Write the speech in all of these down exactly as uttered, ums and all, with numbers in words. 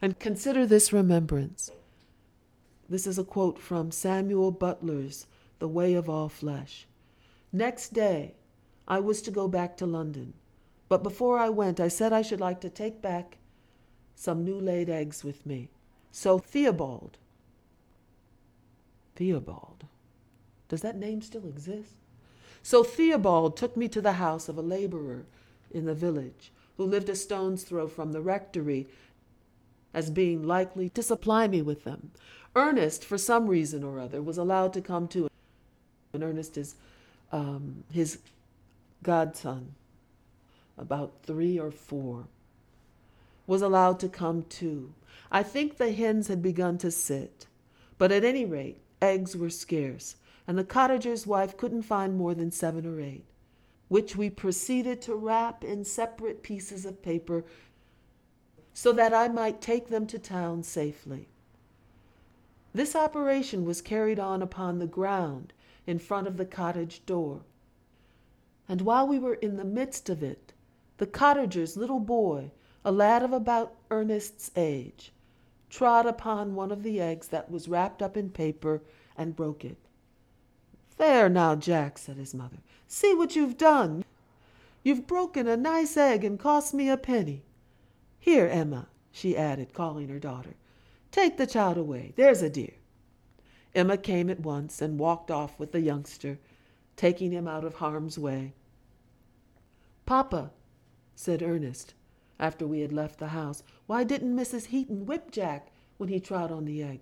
And consider this remembrance. This is a quote from Samuel Butler's The Way of All Flesh. Next day, I was to go back to London. But before I went, I said I should like to take back some new laid eggs with me. So Theobald, Theobald, does that name still exist? So Theobald took me to the house of a laborer in the village who lived a stone's throw from the rectory as being likely to supply me with them. Ernest, for some reason or other, was allowed to come too. And Ernest is um, his godson, about three or four, was allowed to come too. I think the hens had begun to sit, but at any rate, eggs were scarce, and the cottager's wife couldn't find more than seven or eight, which we proceeded to wrap in separate pieces of paper so that I might take them to town safely. This operation was carried on upon the ground in front of the cottage door. And while we were in the midst of it, the cottager's little boy, a lad of about Ernest's age, trod upon one of the eggs that was wrapped up in paper and broke it. "There now, Jack," said his mother, "see what you've done. You've broken a nice egg and cost me a penny. Here, Emma," she added, calling her daughter, "take the child away, there's a dear." Emma came at once and walked off with the youngster, taking him out of harm's way. "Papa," said Ernest, after we had left the house, "why didn't Missus Heaton whip Jack when he trod on the egg?"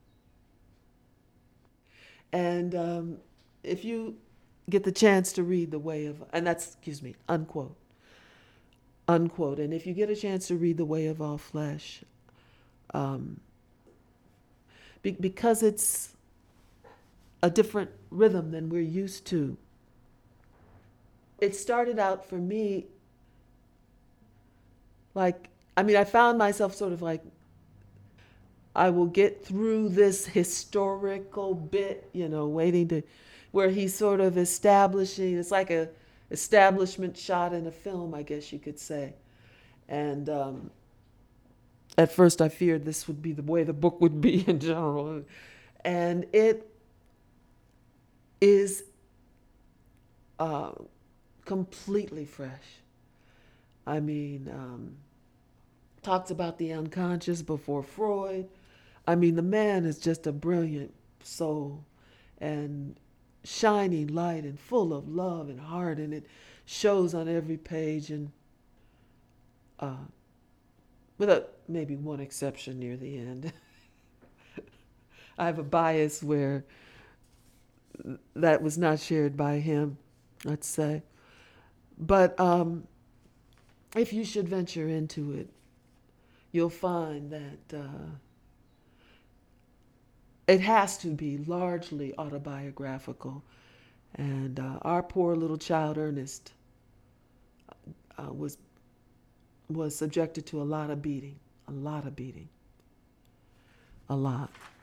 And um, if you get the chance to read The Way of, and that's, excuse me, unquote, unquote, and if you get a chance to read The Way of All Flesh, um, be, because it's a different rhythm than we're used to, it started out for me like, I mean, I found myself sort of like, I will get through this historical bit, you know, waiting to, where he's sort of establishing, it's like a establishment shot in a film, I guess you could say. And um, at first I feared this would be the way the book would be in general. And it is uh, completely fresh. I mean, um, talks about the unconscious before Freud. I mean, the man is just a brilliant soul and shining light and full of love and heart, and it shows on every page, and uh, with a, maybe one exception near the end. I have a bias where that was not shared by him, let's say. But um, if you should venture into it, you'll find that uh, it has to be largely autobiographical. And uh, our poor little child, Ernest, uh, was was subjected to a lot of beating, a lot of beating, a lot.